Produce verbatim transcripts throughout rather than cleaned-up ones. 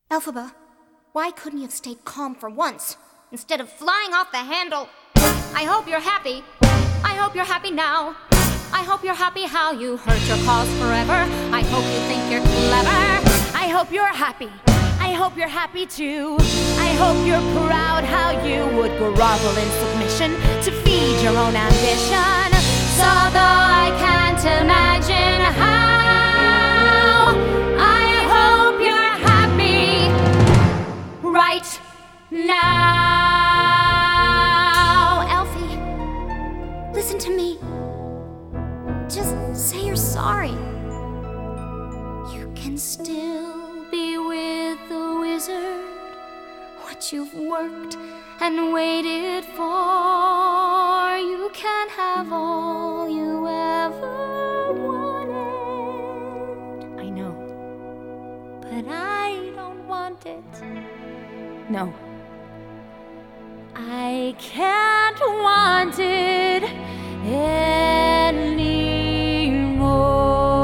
Elphaba, why couldn't you have stayed calm for once, instead of flying off the handle? I hope you're happy. I hope you're happy now. I hope you're happy how you hurt your cause forever. I hope you think you're clever. I hope you're happy. I hope you're happy too. I hope you're proud how you would grovel in submission to feed your own ambition. So though I can't imagine how, I hope you're happy right now. Elfie, listen to me. Just say you're sorry. You can still be with the wizard. What you've worked and waited for, you can have all you ever wanted. I know, but I don't want it. No, I can't want it anymore.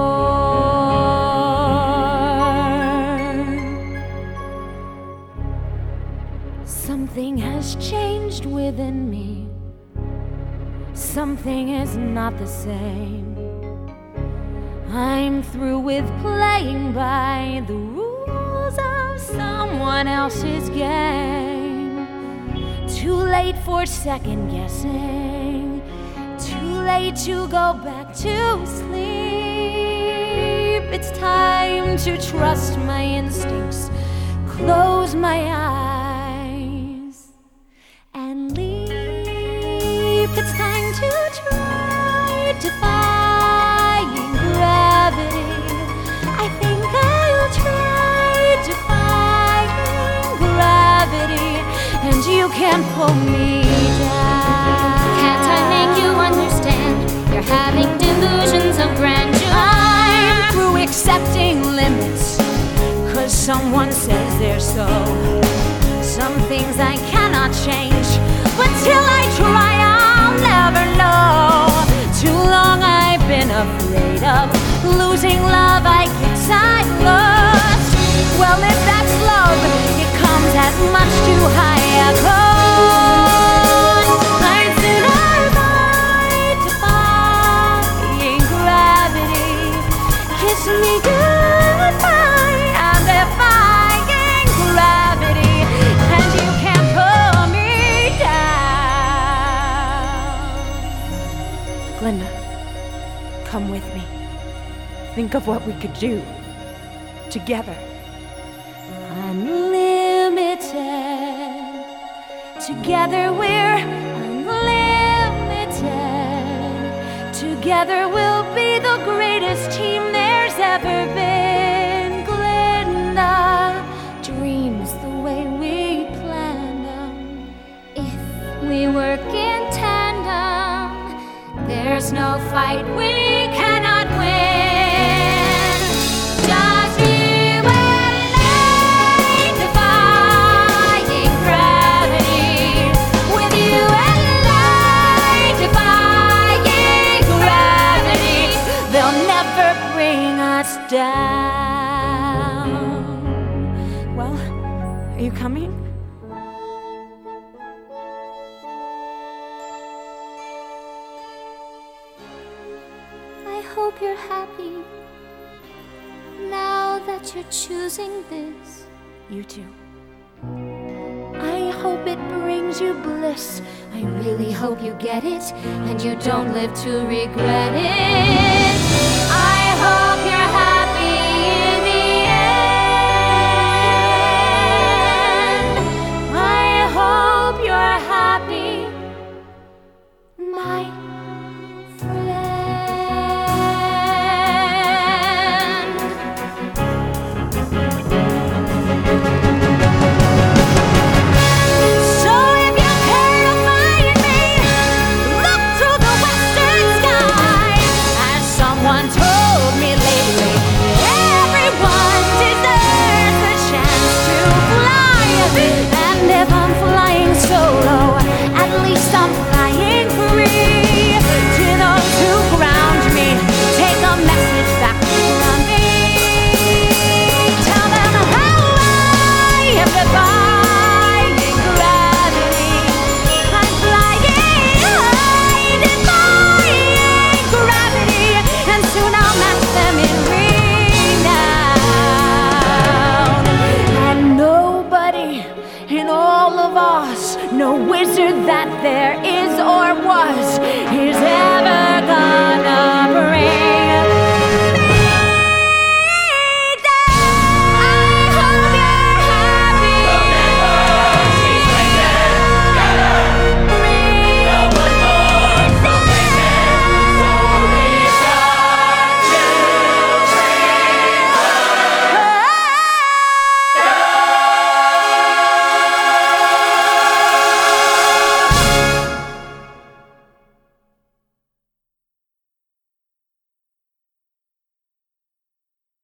Something has changed within me. Something is not the same. I'm through with playing by the rules of someone else's game. Too late for second guessing. Too late to go back to sleep. It's time to trust my instincts, close my eyes, and leap. It's time to try defying gravity. I think I'll try defying gravity, and you can't pull me down. Can't I make you understand? You're having delusions of grandeur. I'm through accepting limits, 'cause someone says they're so. Some things I cannot change, but till I try I'll never know. Too long I've been afraid of losing love, I guess I've lost. Well, if that's love, it comes at much too high a cost. I'd sooner fight defying gravity. Kiss me goodbye, I'm defying gravity, and you can't pull me down. Glinda, come with me. Think of what we could do together. Unlimited. Together we're unlimited. Together we'll be the greatest team there's ever been. Glinda, dreams the way we planned them. If we work in tandem, there's no fight we cannot win. Just you and I defying gravity. With you and I defying gravity. They'll never bring us down. Well, are you coming? I hope you're happy now that you're choosing this. You too. I hope it brings you bliss. I really hope you get it and you don't live to regret it. I hope you're happy in the end. I hope you're happy, my friend. So if you care to find me, look to the western sky, as someone told me lately. no wizard that there